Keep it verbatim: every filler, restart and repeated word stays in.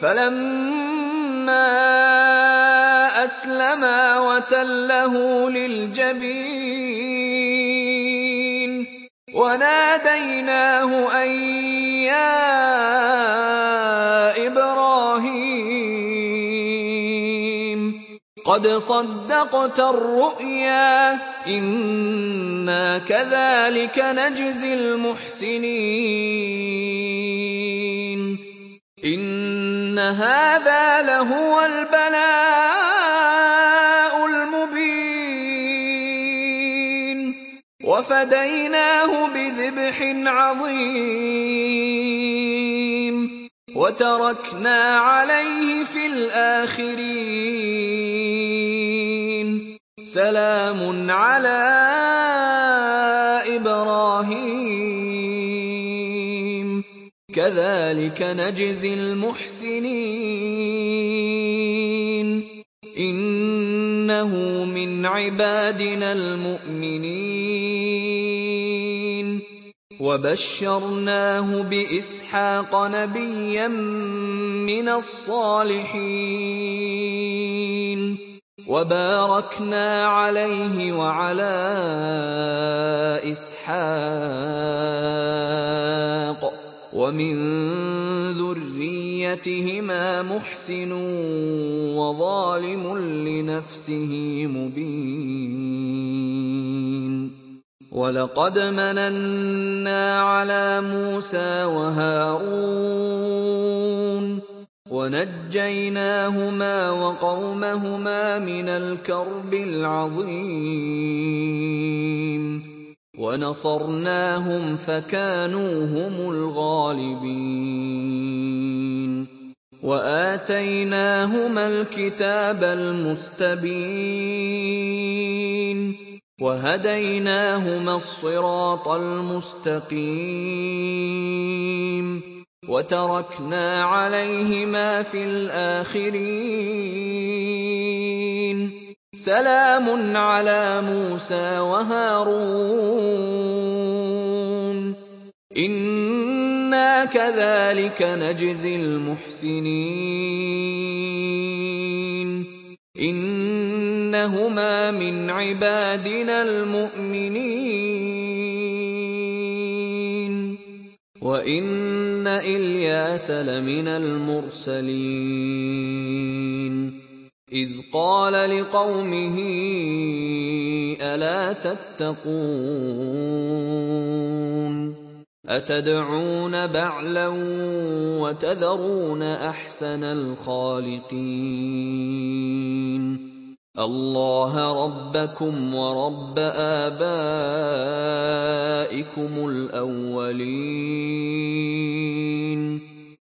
فلما أسلما وتله للجبين وناديناه أن يا إبراهيم قد صدقت الرؤيا إنا كذلك نجزي المحسنين إن هذا لهو البلاء المبين وفديناه بذبح عظيم وتركنا عليه في الآخرين سلام على إبراهيم كذلك نجزي المحسنين إنه من عبادنا المؤمنين وبشرناه بإسحاق نبيا من الصالحين وباركنا عليه وعلى إسحاق ومن ذريتهما محسن وظالم لنفسه مبين ولقد مننا على موسى وهارون ونجيناهما وقومهما من الكرب العظيم ونصرناهم فكانوا هم الغالبين وآتيناهما الكتاب المستبين وهديناهما الصراط المستقيم وتركنا عليهما في الآخرين سلام على موسى وهارون إنا كذلك نجزي المحسنين إنهما من عبادنا المؤمنين وإن إلياس لمن المرسلين إذ قال لقومه ألا تتقون أتدعون بعلا وتذرون أحسن الخالقين الله ربكم ورب آبائكم الأولين